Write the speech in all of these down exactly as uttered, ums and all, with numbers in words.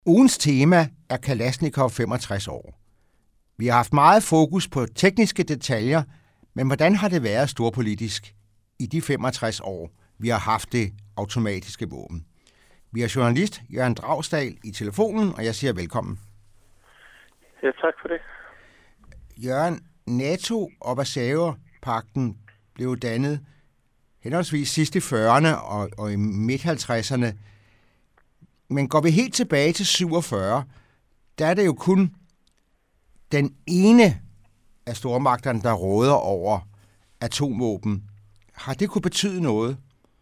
Ugens tema er Kalashnikov femogtres år. Vi har haft meget fokus på tekniske detaljer, men hvordan har det været storpolitisk i de femogtres år, vi har haft det automatiske våben? Vi har journalist Jørgen Dragsdahl i telefonen, og jeg siger velkommen. Ja, tak for det. Jørgen, NATO og Warszawapagten blev dannet henholdsvis sidst i fyrrerne og, og i midt halvtredserne. Men går vi helt tilbage til syvogfyrre, der er det jo kun den ene af stormagterne, der råder over atomvåben. Har det kunne betyde noget?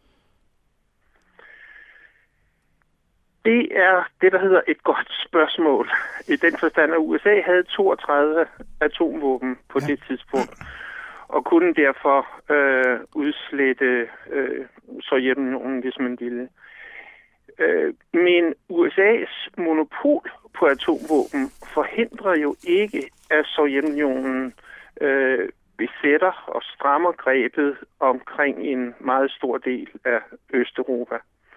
Det er det, der hedder et godt spørgsmål. I den forstand, at U S A havde toogtredive atomvåben på ja. det tidspunkt, og kunne derfor øh, udslette øh, Sovjetunionen, hvis man ville. Øh, men U S A's monopol på atomvåben forhindrer jo ikke, at Sovjetunionen øh, besætter og strammer grebet omkring en meget stor del af Østeuropa.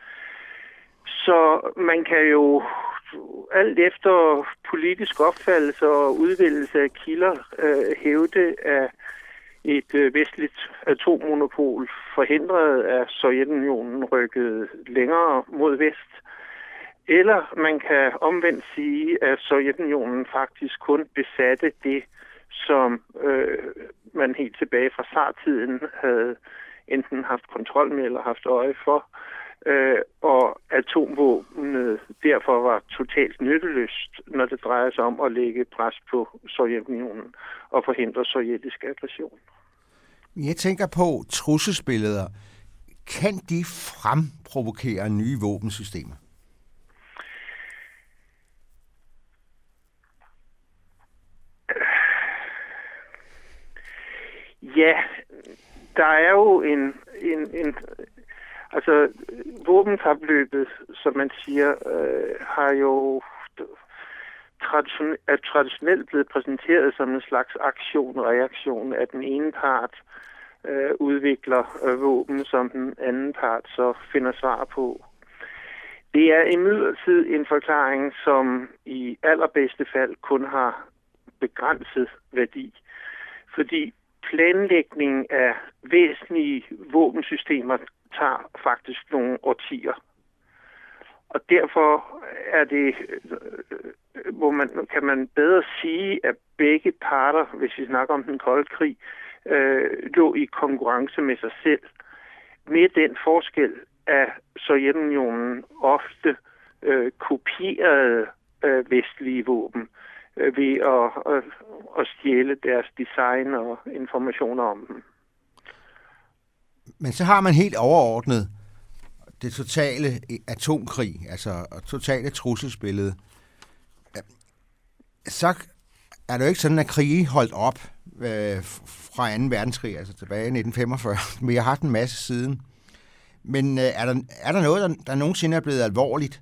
Så man kan jo alt efter politisk opfattelse og udvælgelse af kilder øh, hævde, at et øh, vestligt atommonopol forhindrede, at Sovjetunionen rykkede længere mod vest. Eller man kan omvendt sige, at Sovjetunionen faktisk kun besatte det, som øh, man helt tilbage fra zartiden havde enten haft kontrol med eller haft øje for. Øh, og atomvåbnet derfor var totalt nytteløst, når det drejer sig om at lægge pres på Sovjetunionen og forhindre sovjetisk aggression. Jeg tænker på trusselsbilleder. Kan de fremprovokere nye våbensystemer? Ja, der er jo en... en, en altså, våbenkapløbet, som man siger, øh, har jo tradition, er traditionelt blevet præsenteret som en slags aktion-reaktion, at den ene part øh, udvikler øh, våben, som den anden part så finder svar på. Det er imidlertid en forklaring, som i allerbedste fald kun har begrænset værdi, fordi planlægning af væsentlige våbensystemer tager faktisk nogle årtier. Og derfor er det, hvor man, kan man bedre sige, at begge parter, hvis vi snakker om den kolde krig, øh, lå i konkurrence med sig selv. Med den forskel, at Sovjetunionen ofte øh, kopierede øh, vestlige våben øh, ved at, øh, at stjæle deres design og informationer om dem. Men så har man helt overordnet det totale atomkrig, altså totale trusselsbillede. Så er det jo ikke sådan, at krige holdt op øh, fra anden verdenskrig, altså tilbage i nitten femogfyrre. Vi har haft en masse siden. Men øh, er, der, er der noget, der, der nogensinde er blevet alvorligt?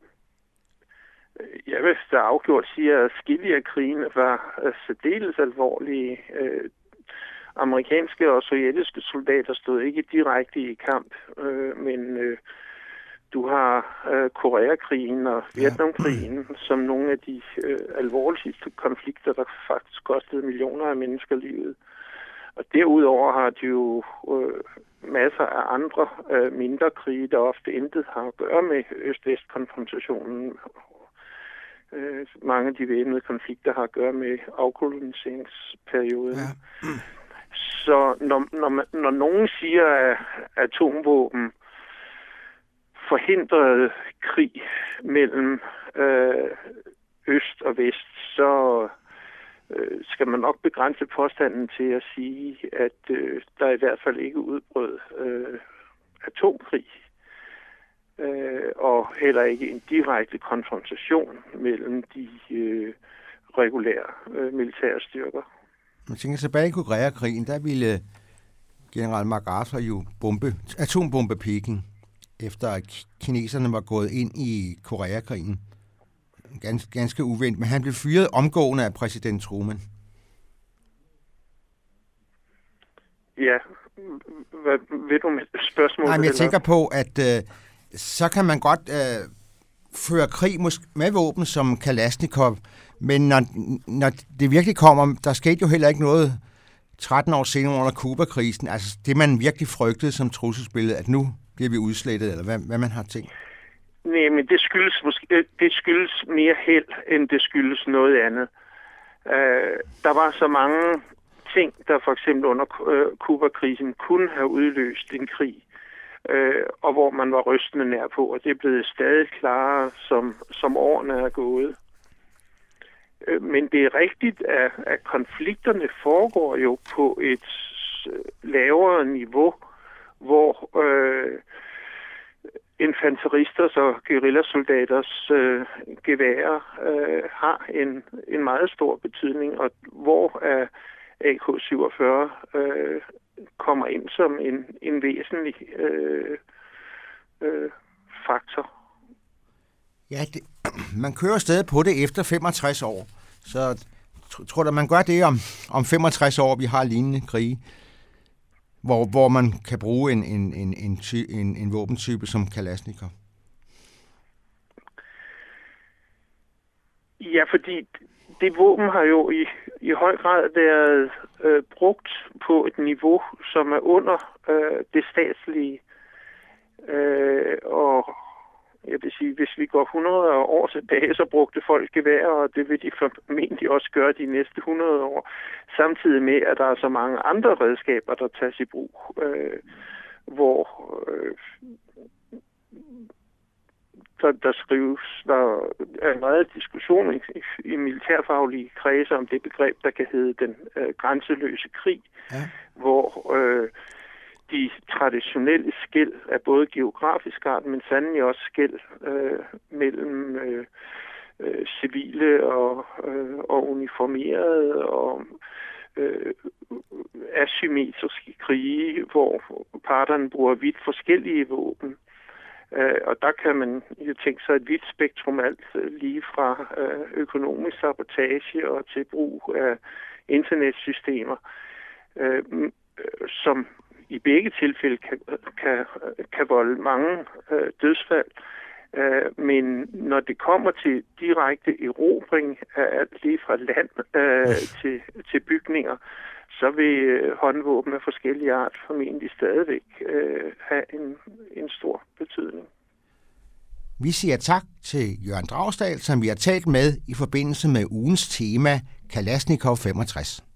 Jeg vil da afgjort sige, at skillige af krigen var særdeles alvorlige. Øh, Amerikanske og sovjetiske soldater stod ikke direkte i kamp, øh, men øh, du har øh, Koreakrigen og Vietnamkrigen ja. som nogle af de øh, alvorligste konflikter, der faktisk kostede millioner af mennesker livet. Og derudover har de jo øh, masser af andre øh, mindre krige, der ofte intet har at gøre med øst-vest-konfrontationen. Øh, mange af de væbnede konflikter har at gøre med afkoloniseringsperioden. Ja. Så når, når, man, når nogen siger, at atomvåben forhindrede krig mellem øh, øst og vest, så øh, skal man nok begrænse påstanden til at sige, at øh, der i hvert fald ikke udbrød øh, atomkrig, øh, og heller ikke en direkte konfrontation mellem de øh, regulære øh, militære styrker. Man tænker tilbage i Koreakrigen, der ville general MacArthur jo bombe, atombombe Peking, efter at kineserne var gået ind i Koreakrigen. Ganske, ganske uventet, men han blev fyret omgående af præsident Truman. Ja, hvad ved du med spørgsmålet? Nej, men jeg tænker på, at øh, så kan man godt øh, føre krig med våben som Kalashnikov, men når, når det virkelig kommer, der skete jo heller ikke noget tretten år senere under Cuba-krisen, altså det man virkelig frygtede som trusselsbillede, at nu bliver vi udslettet, eller hvad, hvad man har tænkt? Nej, men det skyldes, måske, det skyldes mere held, end det skyldes noget andet. Uh, der var så mange ting, der for eksempel under uh, Cuba-krisen kunne have udløst en krig, uh, og hvor man var rystende nær på, og det er blevet stadig klarere, som, som årene er gået. Uh, men det er rigtigt, at, at konflikterne foregår jo på et lavere niveau, hvor uh, infanteristers og guerillasoldaters øh, geværer øh, har en, en meget stor betydning, og hvor øh, A K syvogfyrre øh, kommer ind som en, en væsentlig øh, øh, faktor. Ja, det, man kører stadig på det efter femogtres år, så tror du, man gør det om, om femogtres år, vi har lignende krige? Hvor, hvor man kan bruge en, en, en, en, ty, en, en våbentype som Kalashnikov? Ja, fordi det våben har jo i, i høj grad været øh, brugt på et niveau, som er under øh, det statslige. Øh, og jeg vil sige, hvis vi går hundrede år tilbage, så brugte folk geværer, og det vil de formentlig også gøre de næste hundrede år. Samtidig med, at der er så mange andre redskaber, der tages i brug, øh, hvor øh, der, der skrives, der er meget diskussion i, i militærfaglige kredse om det begreb, der kan hedde den øh, grænseløse krig, ja. hvor øh, de traditionelle skel er både geografisk art, men sandelig også skel øh, mellem øh, øh, civile og, øh, og uniformerede og øh, asymmetriske krige, hvor parterne bruger vidt forskellige våben. Øh, og der kan man jo tænke sig et vidt spektrum, alt lige fra øh, økonomisk sabotage og til brug af internetsystemer, øh, som i begge tilfælde kan, kan, kan volde mange øh, dødsfald. Øh, men når det kommer til direkte erobring af alt lige fra land øh, til, til bygninger, så vil øh, håndvåben af forskellige art formentlig stadigvæk øh, have en, en stor betydning. Vi siger tak til Jørgen Dragsdahl, som vi har talt med i forbindelse med ugens tema Kalashnikov femogtres.